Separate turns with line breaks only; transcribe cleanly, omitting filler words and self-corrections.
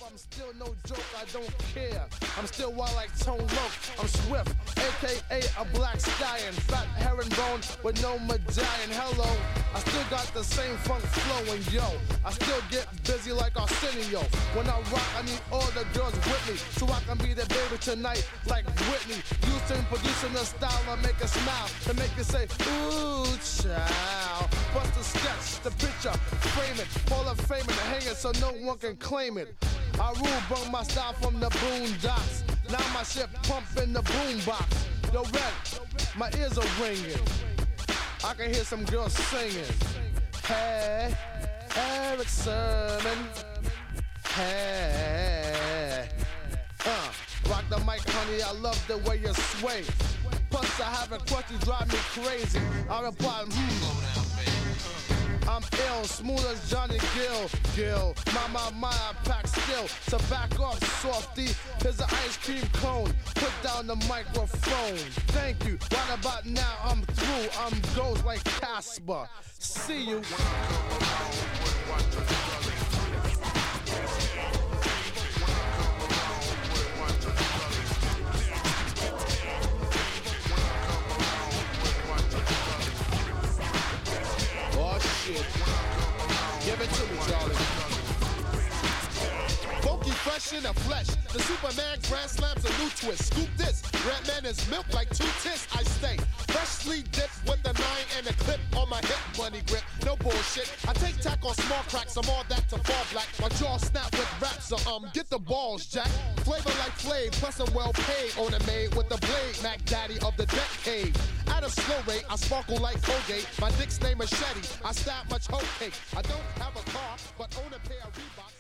I'm still no joke, I don't care. I'm still wild like Tone Loc. I'm Swift, aka a black stallion. Fat herringbone with no medallion. Hello, I still got the same funk flow, and yo, I still get busy like Arsenio. When I rock, I need all the girls with me, so I can be the baby tonight like Whitney. Houston producing the style and make it smile, to make it say, ooh, child. Bust the sketch, the picture, frame it, Hall of Fame and hang it so no one can claim it. I rule, brought my style from the boondocks. Now my shit pump in the boombox. Yo, Red, my ears are ringing. I can hear some girls singing. Hey, Eric Sermon. Hey, rock the mic, honey. I love the way you sway. Plus, I have a question drive me crazy. I reply, I'm ill, smooth as Johnny Gill. My, I pack still. So back off, softy. Here's an ice cream cone. Put down the microphone. Thank you. Right about now, I'm through. I'm ghost like Casper. See you. Oh shit. Give it to me, Charlie. Funky fresh in the flesh. The Superman Grand Slam's a new twist. Scoop this. Red man is milk like 2 tits. I stay freshly dipped with the 9 and a clip on my hip. Money grip, no bullshit. I take tack on small cracks. I'm all that to fall black. My jaw snap with raps. So get the balls, Jack. Flavor like Flav, plus I'm well paid. On a maid with the blade. Mac Daddy of the decade. At a slow rate, I sparkle like Colgate. My dick's name Machete. I stab much hoe cake. I don't have a car, but own a pair of Reeboks.